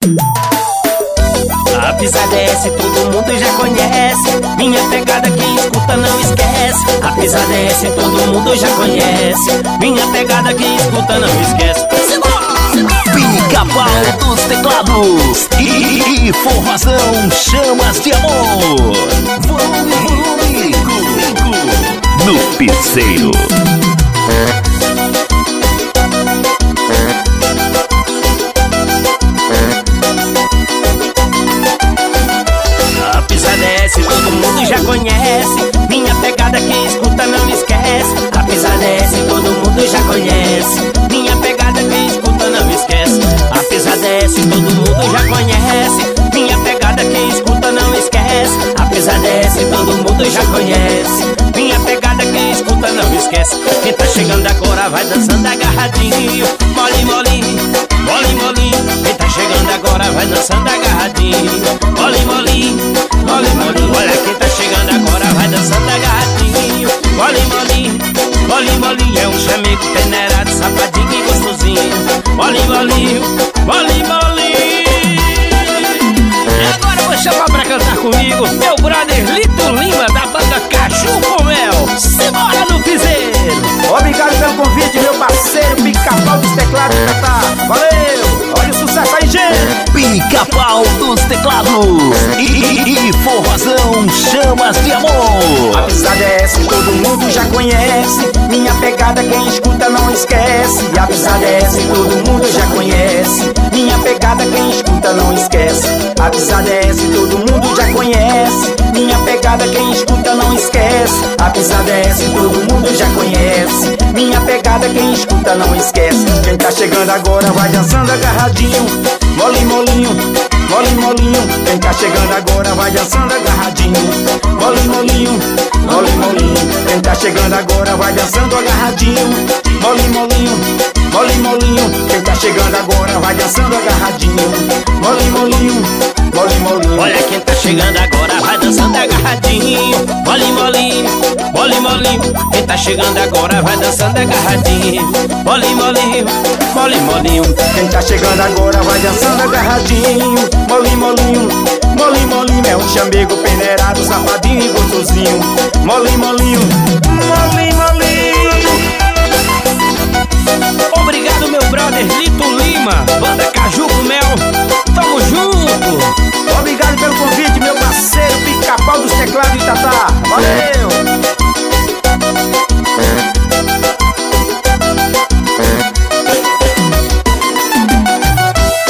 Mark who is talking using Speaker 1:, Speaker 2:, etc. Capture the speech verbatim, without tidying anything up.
Speaker 1: A pisada é essa, todo mundo já conhece. Minha pegada quem escuta não esquece. A pisada é essa, todo mundo já conhece. Minha pegada quem escuta não esquece.
Speaker 2: Pica-Pau dos teclados e, e forrozão chamas de amor. Volume no piseiro.
Speaker 1: A pisada é essa, todo mundo já conhece. Minha pegada quem escuta não esquece. A pisada é essa, todo mundo já conhece. Minha pegada quem escuta não esquece. A pisada é essa, todo mundo já conhece. Minha pegada quem escuta não esquece. A pisada é essa, todo mundo já conhece. Minha pegada quem escuta não esquece. Quem tá chegando agora vai dançando agarradinho. Mole, molinho, mole, molinho. Quem tá chegando agora vai dançando agarradinho. Mole, molinho, mole, molinho. Olha quem tá chegando agora vai dançando agarradinho. Mole, molinho, mole, molinho. É um chamego peneirado, safadinho e gostosinho. Mole, molinho, mole, molinho. E agora eu vou chamar pra cantar comigo meu brother Lito Lima, da banda Cachorro com Mel. Simbora no piseiro.
Speaker 3: Obrigado pelo convite, meu parceiro Pica-Pau dos teclados cantar. Valeu, olha o sucesso aí, gente.
Speaker 2: Pica-Pau dos teclados e, e forrozão chamas de amor.
Speaker 3: A pisada é essa, todo mundo já conhece. Minha pegada quem escuta não esquece. A pisada é essa, todo mundo já conhece. Minha pegada quem escuta não esquece. A pisada é essa, todo mundo já conhece. Minha pegada quem escuta não esquece. A pisada é essa, todo mundo já conhece. Minha pegada quem escuta não esquece. Quem tá chegando agora vai dançando agarradinho. Mole, molinho, mole, molinho. Quem tá chegando agora vai dançando agarradinho. Mole, molinho, mole, molinho. Quem tá chegando agora vai dançando agarradinho. Mole, molinho, mole, molinho. Quem tá chegando agora vai dançando agarradinho. Mole, molinho, mole, molinho.
Speaker 1: Olha quem tá chegando agora vai dançando agarradinho. Mole, molinho, mole, molinho. Quem tá chegando agora vai dançando agarradinho. Mole, molinho, mole, molinho.
Speaker 3: Quem tá chegando agora vai dançando agarradinho. Mole, molinho, mole, molinho. É um chamego peneirado, safadinho e gostosinho. Mole, molinho, mole, molinho.
Speaker 1: Obrigado meu brother Lito Lima, banda